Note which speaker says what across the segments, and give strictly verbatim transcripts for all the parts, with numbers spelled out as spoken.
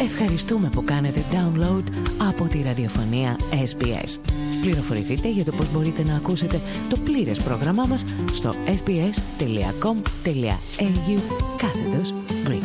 Speaker 1: Ευχαριστούμε που κάνετε download από τη ραδιοφωνία ες μπι ες. Πληροφορηθείτε για το πώς μπορείτε να ακούσετε το πλήρες πρόγραμμά μας στο sbs.com.au κάθετος Greek.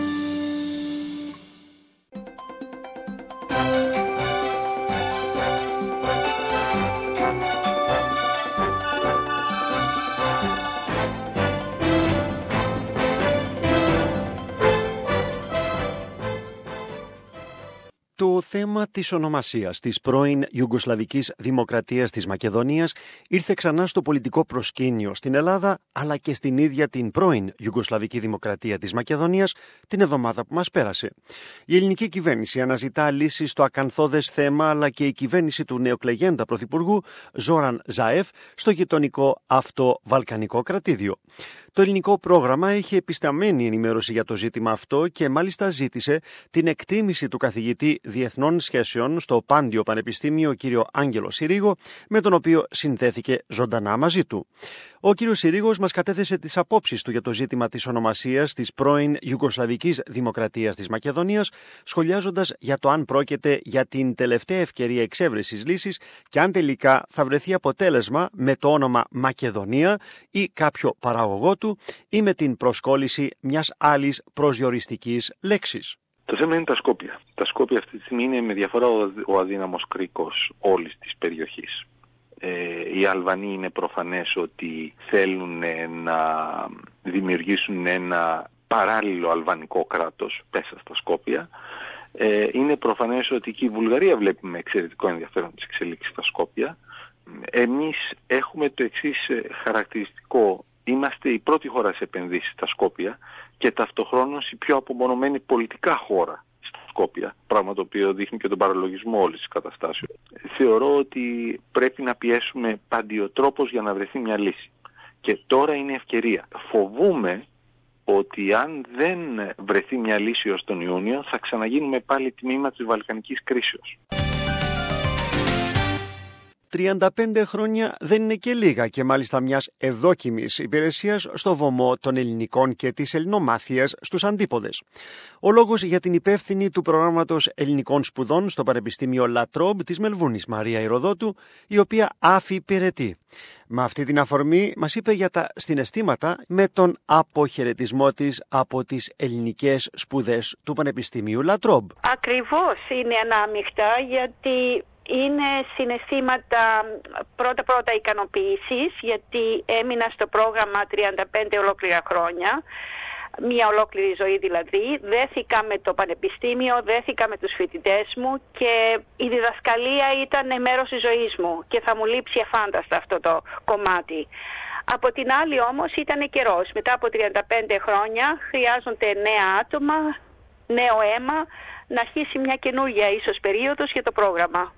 Speaker 2: Το θέμα της ονομασίας της πρώην Ιουγκοσλαβικής Δημοκρατίας της Μακεδονίας ήρθε ξανά στο πολιτικό προσκήνιο στην Ελλάδα, αλλά και στην ίδια την πρώην Ιουγκοσλαβική Δημοκρατία της Μακεδονίας την εβδομάδα που μας πέρασε. Η ελληνική κυβέρνηση αναζητά λύσεις στο ακανθώδες θέμα, αλλά και η κυβέρνηση του νεοκλεγέντα πρωθυπουργού Ζόραν Ζαεφ στο γειτονικό αυτό βαλκανικό κρατήδιο. Το ελληνικό πρόγραμμα έχει επισταμένη ενημέρωση για το ζήτημα αυτό και μάλιστα ζήτησε την εκτίμηση του καθηγητή Διεθνών Σχέσεων στο Πάντιο Πανεπιστήμιο κ. Άγγελο Συρίγο, με τον οποίο συνδέθηκε ζωντανά μαζί του. Ο κ. Συρίγος μας κατέθεσε τις απόψεις του για το ζήτημα της ονομασίας της πρώην Ιουγκοσλαβικής Δημοκρατίας της Μακεδονίας, σχολιάζοντας για το αν πρόκειται για την τελευταία ευκαιρία εξέβρεσης λύσης και αν τελικά θα βρεθεί αποτέλεσμα με το όνομα Μακεδονία ή κάποιο παραγωγό του ή με την προσκόλληση μιας άλλης προσδιοριστικής λέξης.
Speaker 3: Το θέμα είναι τα Σκόπια. Τα Σκόπια αυτή τη στιγμή είναι με διαφορά ο αδύναμος κρίκος όλης της περιοχής. Ε, οι Αλβανοί είναι προφανές ότι θέλουν να δημιουργήσουν ένα παράλληλο αλβανικό κράτος πέσα στα Σκόπια. Ε, είναι προφανές ότι και η Βουλγαρία βλέπει με εξαιρετικό ενδιαφέρον τις εξελίξεις στα Σκόπια. Εμείς έχουμε το εξής χαρακτηριστικό. Είμαστε η πρώτη χώρα σε επενδύσεις στα Σκόπια και ταυτοχρόνως η πιο απομονωμένη πολιτικά χώρα στα Σκόπια, πράγμα το οποίο δείχνει και τον παραλογισμό όλης της καταστάσεως. Θεωρώ ότι πρέπει να πιέσουμε παντιοτρόπως για να βρεθεί μια λύση. Και τώρα είναι ευκαιρία. Φοβούμε ότι αν δεν βρεθεί μια λύση ως τον Ιούνιο θα ξαναγίνουμε πάλι τμήμα της βαλκανικής κρίσεως.
Speaker 2: τριάντα πέντε χρόνια δεν είναι και λίγα και μάλιστα μιας ευδόκιμης υπηρεσίας στο βωμό των ελληνικών και της ελληνομάθειας στους αντίποδες. Ο λόγος για την υπεύθυνη του προγράμματος ελληνικών σπουδών στο Πανεπιστήμιο Λατρόμπ της Μελβούνης, Μαρία Ηρωδότου, η οποία αφιπηρετεί. Με αυτή την αφορμή μας είπε για τα συναισθήματα με τον αποχαιρετισμό της από τις ελληνικές σπουδές του Πανεπιστημίου Λατρόμπ.
Speaker 4: Ακριβώς είναι ανάμεικτα, γιατί είναι συναισθήματα πρώτα-πρώτα ικανοποίησης, γιατί έμεινα στο πρόγραμμα τριάντα πέντε ολόκληρα χρόνια, μία ολόκληρη ζωή δηλαδή. Δέθηκα με το πανεπιστήμιο, δέθηκα με τους φοιτητές μου και η διδασκαλία ήταν μέρος της ζωής μου και θα μου λείψει αφάνταστα αυτό το κομμάτι. Από την άλλη όμως ήταν καιρός. Μετά από τριάντα πέντε χρόνια χρειάζονται νέα άτομα, νέο αίμα, να αρχίσει μια καινούργια ίσως περίοδος για το πρόγραμμα.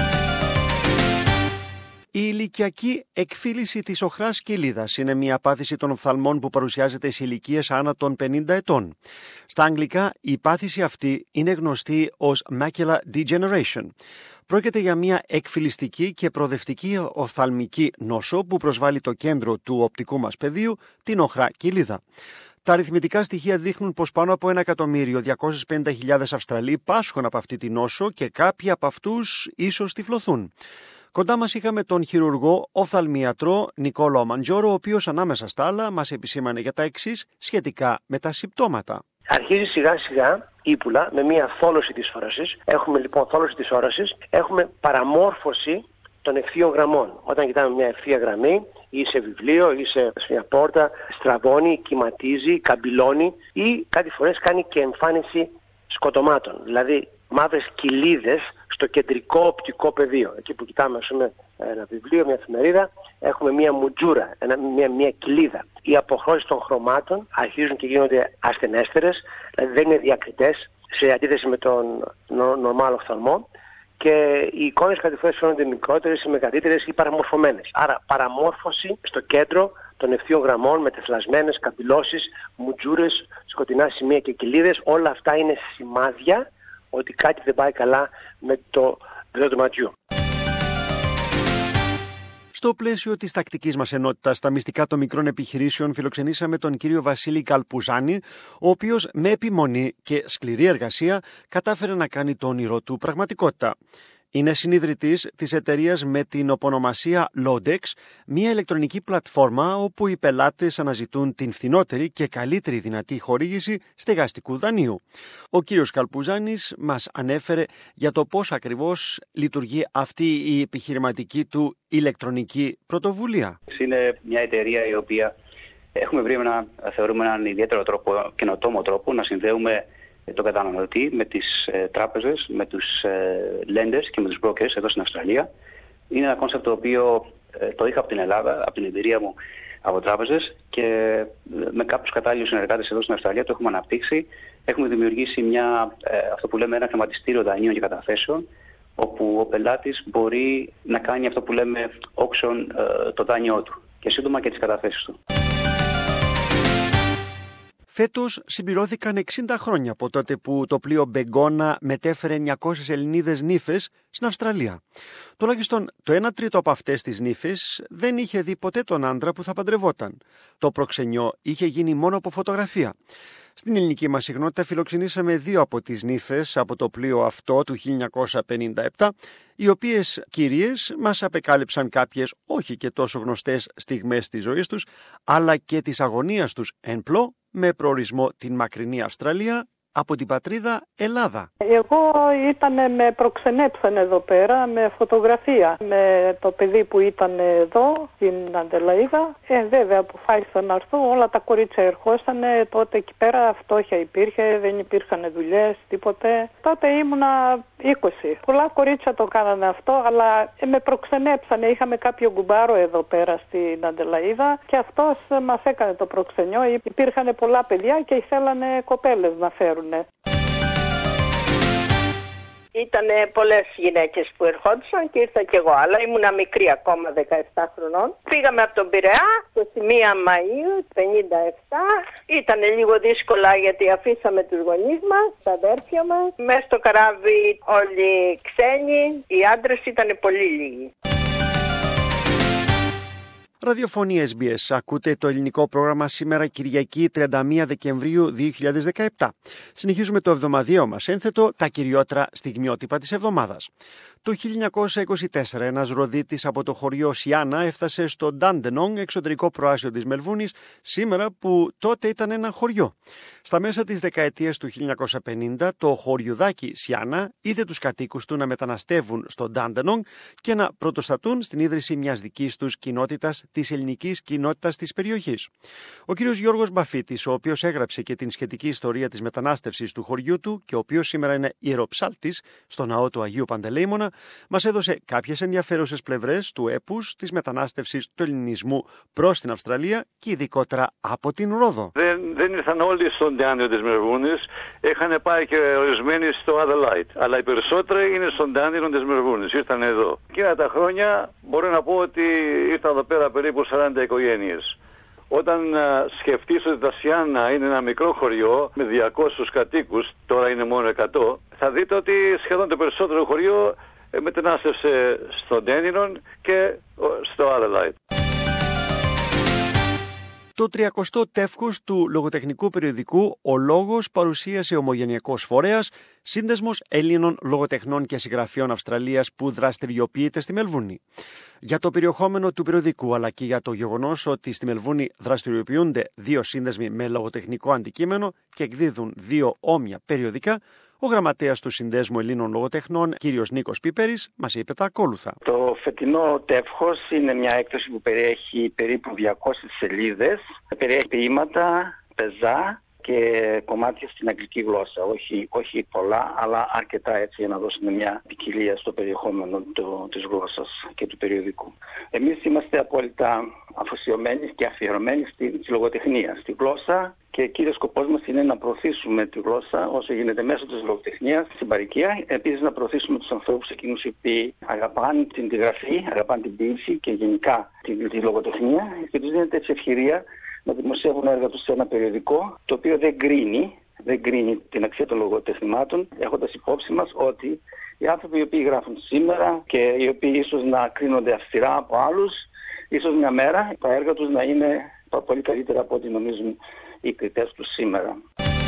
Speaker 2: Η ηλικιακή εκφύλιση της οχράς κοιλίδας είναι μια πάθηση των οφθαλμών που παρουσιάζεται σε ηλικίες άνω των πενήντα ετών. Στα αγγλικά η πάθηση αυτή είναι γνωστή ως macular degeneration. Πρόκειται για μια εκφυλιστική και προοδευτική οφθαλμική νόσο που προσβάλλει το κέντρο του οπτικού μας πεδίου, την οχρά κοιλίδα. Τα αριθμητικά στοιχεία δείχνουν πως πάνω από ένα εκατομμύριο διακόσιες πενήντα χιλιάδες Αυστραλοί πάσχουν από αυτή τη νόσο και κάποιοι από αυτούς ίσως τυφλωθούν. Κοντά μας είχαμε τον χειρουργό οφθαλμίατρο Νικόλαο Μαντζόρο, ο οποίος ανάμεσα στα άλλα μας επισήμανε για τα εξής σχετικά με τα συμπτώματα.
Speaker 5: Αρχίζει σιγά σιγά ύπουλα με μια θόλωση της όρασης. Έχουμε λοιπόν θόλωση της όρασης, έχουμε παραμόρφωση των ευθείων γραμμών. Όταν κοιτάμε μια ευθεία γραμμή ή σε βιβλίο ή σε μια πόρτα, στραβώνει, κυματίζει, καμπυλώνει ή κάτι φορές κάνει και εμφάνιση σκοτωμάτων. Δηλαδή μαύρες κοιλίδες στο κεντρικό οπτικό πεδίο. Εκεί που κοιτάμε ας πούμε, ένα βιβλίο, μια εφημερίδα, έχουμε μια μουτζούρα, ένα, μια, μια κοιλίδα. Οι αποχρώσεις των χρωμάτων αρχίζουν και γίνονται ασθενέστερες, δηλαδή δεν είναι διακριτές σε αντίθεση με τον νορμάλ οφθαλμό και οι εικόνες κάτι φορές φαίνονται μικρότερες ή μεγαλύτερες ή παραμορφωμένες. Άρα παραμόρφωση στο κέντρο των ευθείων γραμμών με τεθλασμένες, καμπυλώσεις, μουτζούρες, σκοτεινά σημεία και κοιλίδες, όλα αυτά είναι σημάδια ότι κάτι δεν πάει καλά με το δέντρο του ματιού.
Speaker 2: Στο πλαίσιο της τακτικής μας ενότητας στα μυστικά των μικρών επιχειρήσεων, φιλοξενήσαμε τον κύριο Βασίλη Καλπουζάνη, ο οποίος με επιμονή και σκληρή εργασία κατάφερε να κάνει το όνειρό του πραγματικότητα. Είναι συνιδρυτής της εταιρείας με την οπωνομασία Lodex, μια ηλεκτρονική πλατφόρμα όπου οι πελάτες αναζητούν την φθηνότερη και καλύτερη δυνατή χορήγηση στεγαστικού δανείου. Ο κύριος Καλπουζάνης μας ανέφερε για το πώς ακριβώς λειτουργεί αυτή η επιχειρηματική του ηλεκτρονική πρωτοβουλία.
Speaker 6: Είναι μια εταιρεία η οποία έχουμε βρει ένα, θεωρούμε έναν ιδιαίτερο τρόπο, καινοτόμο τρόπο να συνδέουμε τον καταναλωτή με τις ε, τράπεζες, με τους ε, lenders και με τους brokers εδώ στην Αυστραλία. Είναι ένα κόνσεπτ το οποίο ε, το είχα από την Ελλάδα, από την εμπειρία μου από τράπεζες και ε, με κάποιους κατάλληλους συνεργάτες εδώ στην Αυστραλία το έχουμε αναπτύξει. Έχουμε δημιουργήσει μια, ε, αυτό που λέμε ένα χρηματιστήριο δανείων και καταθέσεων, όπου ο πελάτης μπορεί να κάνει αυτό που λέμε auction ε, το δάνειό του και σύντομα και τις καταθέσεις του.
Speaker 2: Φέτος συμπληρώθηκαν εξήντα χρόνια από τότε που το πλοίο Μπεγκόνα μετέφερε εννιακόσιες Ελληνίδες νύφες στην Αυστραλία. Τουλάχιστον το ένα τρίτο από αυτές τις νύφες δεν είχε δει ποτέ τον άντρα που θα παντρευόταν. Το προξενιό είχε γίνει μόνο από φωτογραφία. Στην ελληνική μας συχνότητα φιλοξενήσαμε δύο από τις νύφες από το πλοίο αυτό του χίλια εννιακόσια πενήντα επτά, οι οποίες κυρίες μας απεκάλυψαν κάποιες όχι και τόσο γνωστές στιγμές της ζωής τους, αλλά και της αγωνίας τους εν πλώ με προορισμό την μακρινή Αυστραλία από την πατρίδα Ελλάδα.
Speaker 7: Εγώ ήτανε, με προξενέψαν εδώ πέρα με φωτογραφία με το παιδί που ήταν εδώ στην Αντελαΐδα. Ε, βέβαια αποφάσισα να έρθω, όλα τα κορίτσια ερχόσανε, τότε εκεί πέρα φτώχεια υπήρχε, δεν υπήρχαν δουλειές, τίποτε. Τότε ήμουνα είκοσι. Πολλά κορίτσια το κάνανε αυτό, αλλά ε, με προξενέψανε. Είχαμε κάποιο γκουμπάρο εδώ πέρα στην Αντελαΐδα και αυτός μας έκανε το προξενιό. Υπήρχαν πολλά παιδιά και ήθελανε κοπέλες να φέρουν.
Speaker 8: Ήτανε πολλές γυναίκες που ερχόντουσαν και ήρθα κι εγώ, αλλά ήμουνα μικρή ακόμα, δεκαεπτά χρονών. Πήγαμε από τον Πειραιά, είκοσι μία Μαΐου πενήντα επτά. Ήτανε λίγο δύσκολα γιατί αφήσαμε τους γονείς μας, τα αδέρφια μας. Μες στο καράβι όλοι ξένοι, οι άντρες ήτανε πολύ λίγοι.
Speaker 2: Ραδιοφωνία Ες Μπι Ες. Ακούτε το ελληνικό πρόγραμμα σήμερα Κυριακή τριάντα μία Δεκεμβρίου δύο χιλιάδες δεκαεπτά. Συνεχίζουμε το εβδομαδιαίο μας ένθετο, τα κυριότερα στιγμιότυπα της εβδομάδας. Το χίλια εννιακόσια είκοσι τέσσερα ένας ροδίτης από το χωριό Σιάνα έφτασε στο Ντάντενονγκ, εξωτερικό προάστιο της Μελβούνης, σήμερα που τότε ήταν ένα χωριό. Στα μέσα της δεκαετίας του χίλια εννιακόσια πενήντα το χωριουδάκι Σιάνα είδε τους κατοίκους του να μεταναστεύουν στο Ντάντενονγκ και να πρωτοστατούν στην ίδρυση μιας δικής τους κοινότητας, της ελληνικής κοινότητας της περιοχής. Ο κύριος Γιώργος Μπαφίτης, ο οποίος έγραψε και την σχετική ιστορία της μετανάστευσης του χωριού του και ο οποίος σήμερα είναι ιεροψάλτης στο ναό του Αγίου Παντελεήμονα, μας έδωσε κάποιες ενδιαφέρουσες πλευρές του έπους της μετανάστευσης του ελληνισμού προς την Αυστραλία και ειδικότερα από την Ρόδο.
Speaker 9: Δεν, δεν ήρθαν όλοι στον Ντάνιο της Μελβούνης, είχαν πάει και ορισμένοι στο Αδελάιτ, αλλά οι περισσότεροι είναι στον Ντάνιο της Μελβούνης, ήρθαν εδώ. Εκείνα τα χρόνια μπορώ να πω ότι ήρθαν εδώ πέρα περίπου σαράντα οικογένειες. Όταν uh, σκεφτείς ότι τα Σιάνα είναι ένα μικρό χωριό με διακόσιους κατοίκους, τώρα είναι μόνο εκατό, θα δείτε ότι σχεδόν το περισσότερο χωριό ε, μετανάστευσε στον Ντένινον και στο Αδελάιτ.
Speaker 2: Το τριακοστό τεύχος του λογοτεχνικού περιοδικού «Ο Λόγος» παρουσίασε ομογενειακός φορέας, σύνδεσμος Ελλήνων λογοτεχνών και συγγραφείων Αυστραλίας που δραστηριοποιείται στη Μελβούνη. Για το περιεχόμενο του περιοδικού αλλά και για το γεγονός ότι στη Μελβούνη δραστηριοποιούνται δύο σύνδεσμοι με λογοτεχνικό αντικείμενο και εκδίδουν δύο όμοια περιοδικά, ο γραμματέας του Συνδέσμου Ελλήνων Λογοτεχνών, κύριος Νίκος Πίπερης, μας είπε τα ακόλουθα.
Speaker 10: Το φετινό τεύχος είναι μια έκδοση που περιέχει περίπου διακόσιες σελίδες. Περιέχει ποίηματα, πεζά και κομμάτια στην αγγλική γλώσσα. Όχι, όχι πολλά, αλλά αρκετά έτσι για να δώσουμε μια ποικιλία στο περιεχόμενο το, της γλώσσας και του περιοδικού. Εμείς είμαστε απόλυτα αφοσιωμένοι και αφιερωμένοι στη, στη λογοτεχνία, στη γλώσσα. Και κύριος σκοπός μας είναι να προωθήσουμε τη γλώσσα όσο γίνεται μέσω της λογοτεχνίας στην παροικία. Επίσης να προωθήσουμε τους ανθρώπους εκείνους οι οποίοι αγαπάνε την γραφή, αγαπάνε την ποίηση και γενικά τη, τη λογοτεχνία και τους δίνεται έτσι ευκαιρία να δημοσιεύουν έργα τους σε ένα περιοδικό το οποίο δεν κρίνει, δεν κρίνει την αξία των λογοτεχνημάτων, έχοντας υπόψη μας ότι Οι άνθρωποι οι οποίοι γράφουν σήμερα και οι οποίοι ίσως να κρίνονται αυστηρά από άλλους, ίσως μια μέρα τα έργα τους να είναι πολύ καλύτερα από ό,τι νομίζουν οι κριτές τους σήμερα.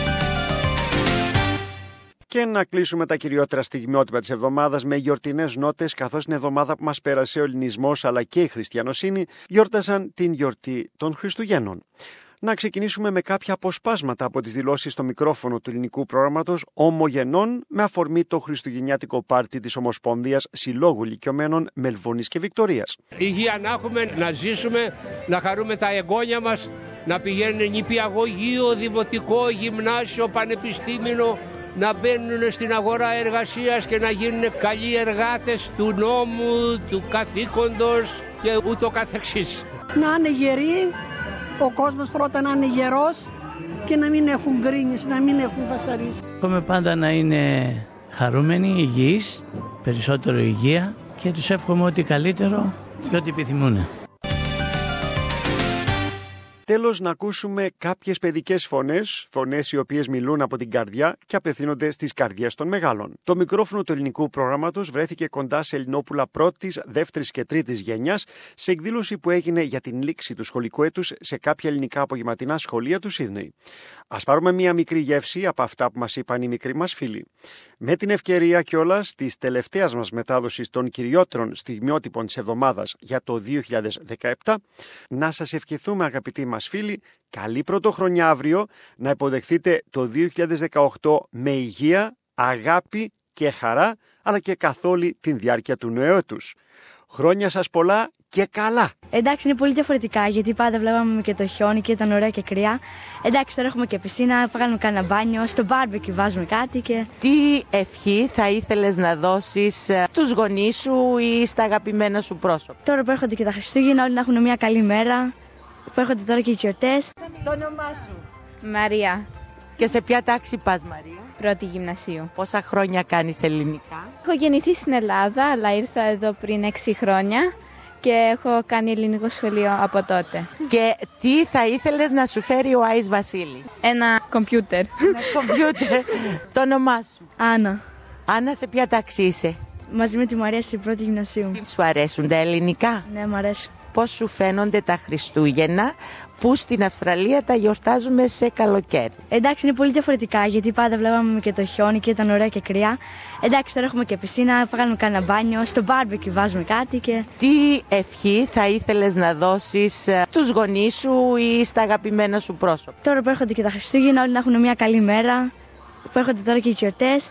Speaker 2: Και να κλείσουμε τα κυριότερα στιγμιότυπα της εβδομάδας με γιορτινές νότες, καθώς την εβδομάδα που μας πέρασε ο ελληνισμός αλλά και η χριστιανοσύνη γιόρταζαν την γιορτή των Χριστουγέννων. Να ξεκινήσουμε με κάποια αποσπάσματα από τις δηλώσεις στο μικρόφωνο του ελληνικού πρόγραμματος Ομογενών με αφορμή το χριστουγεννιάτικο πάρτι της Ομοσπονδίας Συλλόγου Ηλικιωμένων Μελβούνης και Βικτωρίας.
Speaker 11: Υγεία να έχουμε, να ζήσουμε, να χαρούμε τα εγγόνια μας, να πηγαίνουν νηπιαγωγείο, δημοτικό, γυμνάσιο, πανεπιστήμιο, να μπαίνουν στην αγορά εργασίας και να γίνουν καλοί εργάτες του νόμου, του καθήκοντος και ούτω καθεξής.
Speaker 12: Να είναι γεροί, ο κόσμος πρώτα να είναι γερός και να μην έχουν γκρίνεις, να μην έχουν βασαρίσει.
Speaker 13: Εύχομαι πάντα να είναι χαρούμενοι, υγιείς, περισσότερο υγεία και τους εύχομαι ό,τι καλύτερο και ό,τι επιθυμούν.
Speaker 2: Τέλος, να ακούσουμε κάποιες παιδικές φωνές, φωνές οι οποίες μιλούν από την καρδιά και απευθύνονται στις καρδιές των μεγάλων. Το μικρόφωνο του ελληνικού προγράμματος βρέθηκε κοντά σε ελληνόπουλα πρώτης, δεύτερης και τρίτης γενιάς σε εκδήλωση που έγινε για την λήξη του σχολικού έτους σε κάποια ελληνικά απογευματινά σχολεία του Σίδνεϊ. Ας πάρουμε μία μικρή γεύση από αυτά που μας είπαν οι μικροί μας φίλοι. Με την ευκαιρία κιόλας της τελευταίας μας μετάδοσης των κυριότερων στιγμιότυπων της εβδομάδας για το δύο χιλιάδες δεκαεπτά, να σας ευχηθούμε, αγαπητοί μας φίλοι, καλή πρωτοχρονιά αύριο, να υποδεχθείτε το δύο χιλιάδες δεκαοκτώ με υγεία, αγάπη και χαρά, αλλά και καθ' όλη την διάρκεια του νέου έτους. Χρόνια σας πολλά και καλά!
Speaker 14: Εντάξει, είναι πολύ διαφορετικά, γιατί πάντα βλέπαμε και το χιόνι και ήταν ωραία και κρύα. Εντάξει, τώρα έχουμε και πισίνα, κάνουμε κάνα μπάνιο, στο μπάρμπεκιου βάζουμε κάτι και...
Speaker 15: Τι ευχή θα ήθελες να δώσεις στους γονείς σου ή στα αγαπημένα σου πρόσωπα?
Speaker 14: Τώρα που έρχονται και τα Χριστούγεννα, όλοι να έχουν μια καλή μέρα, που έρχονται τώρα και οι γιορτές.
Speaker 15: Το όνομά σου?
Speaker 16: Μαρία.
Speaker 15: Και σε ποια τάξη πας, Μαρία?
Speaker 16: Πρώτη γυμνασίου.
Speaker 15: Πόσα χρόνια κάνεις ελληνικά?
Speaker 16: Έχω γεννηθεί στην Ελλάδα, αλλά ήρθα εδώ πριν έξι χρόνια και έχω κάνει ελληνικό σχολείο από τότε.
Speaker 15: Και τι θα ήθελες να σου φέρει ο Άης Βασίλης?
Speaker 16: Ένα κομπιούτερ.
Speaker 15: Ένα κομπιούτερ. Το όνομά σου?
Speaker 14: Άννα.
Speaker 15: Άννα, σε ποια τάξη είσαι?
Speaker 14: Μαζί με τη Μαρία στην πρώτη γυμνασίου.
Speaker 15: Σου αρέσουν τα ελληνικά?
Speaker 14: Ναι, μου αρέσουν.
Speaker 15: Πώς σου φαίνονται τα Χριστούγεννα που στην Αυστραλία τα γιορτάζουμε σε καλοκαίρι?
Speaker 14: Εντάξει, είναι πολύ διαφορετικά, γιατί πάντα βλέπαμε και το χιόνι και ήταν ωραία και κρύα. Εντάξει, τώρα έχουμε και πισίνα, κάνουμε κάνα μπάνιο, στο μπάρμπεκιου βάζουμε κάτι και...
Speaker 15: Τι ευχή θα ήθελες να δώσεις στους γονείς σου ή στα αγαπημένα σου πρόσωπα?
Speaker 14: Τώρα που έρχονται και τα Χριστούγεννα, όλοι να έχουν μια καλή μέρα, που έρχονται τώρα και οι γιορτές.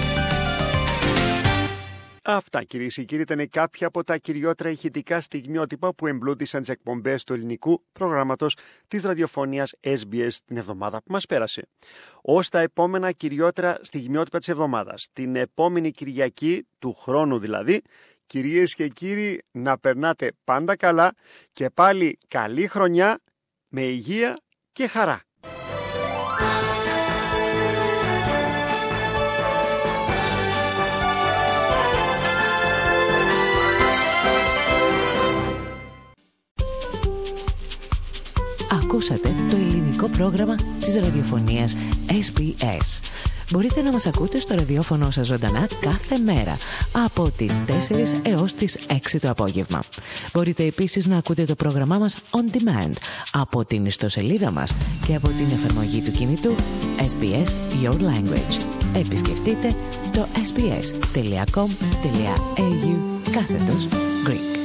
Speaker 2: Αυτά, κυρίες και κύριοι, ήταν κάποια από τα κυριότερα ηχητικά στιγμιότυπα που εμπλούτησαν τις εκπομπές του ελληνικού προγράμματος της ραδιοφωνίας ες μπι ες την εβδομάδα που μας πέρασε. Ως τα επόμενα κυριότερα στιγμιότυπα της εβδομάδας, την επόμενη Κυριακή, του χρόνου δηλαδή, κυρίες και κύριοι, να περνάτε πάντα καλά και πάλι καλή χρονιά με υγεία και χαρά.
Speaker 1: Ακούσατε το ελληνικό πρόγραμμα της ραδιοφωνίας ες μπι ες. Μπορείτε να μας ακούτε στο ραδιόφωνο σας ζωντανά κάθε μέρα από τις τέσσερις έως τις έξι το απόγευμα. Μπορείτε επίσης να ακούτε το πρόγραμμά μας on demand από την ιστοσελίδα μας και από την εφαρμογή του κινητού ες μπι ες Your Language. Επισκεφτείτε το ες μπι ες τελεία κομ τελεία έι γιου κάθετος Greek.